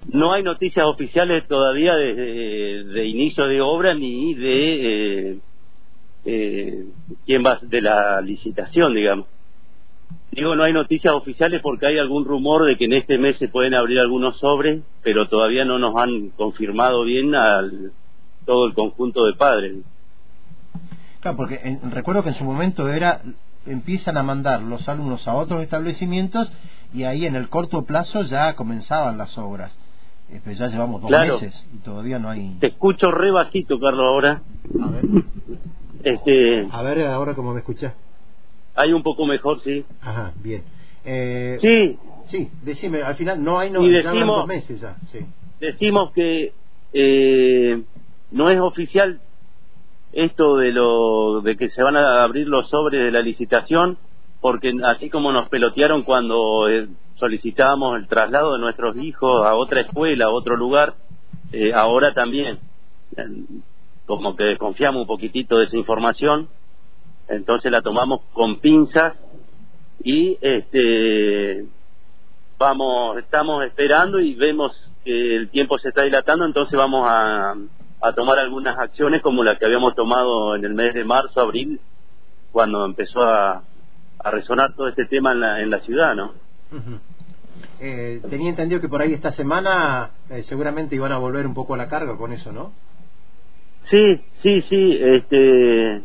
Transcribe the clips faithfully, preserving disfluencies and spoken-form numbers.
No hay noticias oficiales todavía de, de, de inicio de obra ni de eh, eh, quién va de la licitación, digamos. Digo, no hay noticias oficiales porque hay algún rumor de que en este mes se pueden abrir algunos sobres, pero todavía no nos han confirmado bien al todo el conjunto de padres. Claro, porque en, recuerdo que en su momento era, empiezan a mandar los alumnos a otros establecimientos y ahí en el corto plazo ya comenzaban las obras. Eh, pero ya llevamos dos claro. meses y todavía no hay... Te escucho re bajito, Carlos, ahora. A ver. Este... A ver, ahora cómo me escuchás. Hay un poco mejor, sí. Ajá, bien. Eh, sí. Sí, decime, al final no hay no, y decimos, decimos, dos meses ya, sí. Decimos que eh, no es oficial esto de lo de que se van a abrir los sobres de la licitación, porque así como nos pelotearon cuando eh, solicitábamos el traslado de nuestros hijos a otra escuela, a otro lugar, eh, ahora también, eh, como que desconfiamos un poquitito de esa información, entonces la tomamos con pinzas y este vamos, estamos esperando y vemos que el tiempo se está dilatando, entonces vamos a a tomar algunas acciones como las que habíamos tomado en el mes de marzo, abril, cuando empezó a, a resonar todo este tema en la, en la ciudad, ¿no? Uh-huh. eh, tenía entendido que por ahí esta semana eh, seguramente iban a volver un poco a la carga con eso, ¿no? Sí, sí, sí, este...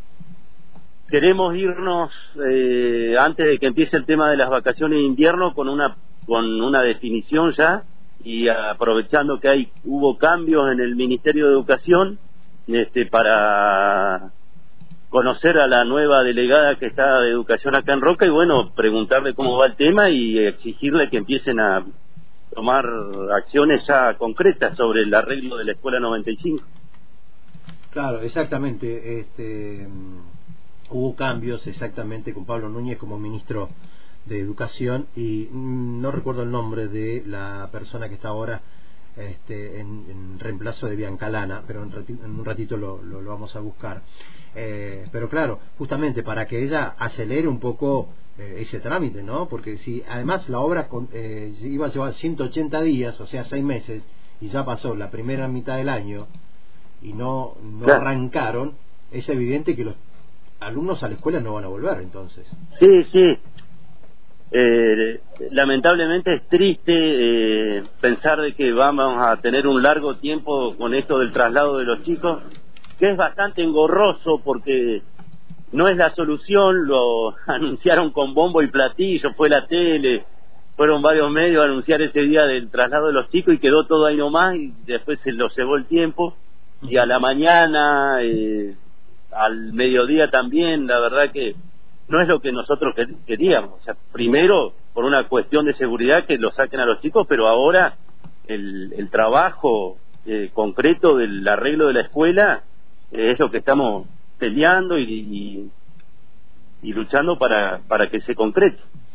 queremos irnos eh, antes de que empiece el tema de las vacaciones de invierno con una con una definición ya, y aprovechando que hay hubo cambios en el Ministerio de Educación, este para conocer a la nueva delegada que está de Educación acá en Roca y bueno, preguntarle cómo va el tema y exigirle que empiecen a tomar acciones ya concretas sobre el arreglo de la Escuela noventa y cinco. Claro, exactamente. Este, hubo cambios exactamente con Pablo Núñez como ministro de Educación y mm, no recuerdo el nombre de la persona que está ahora este, en, en reemplazo de Bianca Lana, pero en, rati, en un ratito lo, lo, lo vamos a buscar. Eh, pero claro, justamente para que ella acelere un poco eh, ese trámite, ¿no? Porque si además la obra con, eh, iba a llevar ciento ochenta días, o sea, seis meses, y ya pasó la primera mitad del año y no, no claro. arrancaron, es evidente que los alumnos a la escuela no van a volver, entonces. Sí, sí. Eh, lamentablemente es triste eh, pensar de que vamos a tener un largo tiempo con esto del traslado de los chicos, que es bastante engorroso porque no es la solución. Lo anunciaron con bombo y platillo, fue la tele, fueron varios medios a anunciar ese día del traslado de los chicos y quedó todo ahí nomás y después se lo cebó el tiempo y a la mañana eh, al mediodía también, la verdad que no es lo que nosotros queríamos. O sea, primero por una cuestión de seguridad que lo saquen a los chicos, pero ahora el, el trabajo eh, concreto del arreglo de la escuela eh, es lo que estamos peleando y, y, y luchando para, para que se concrete.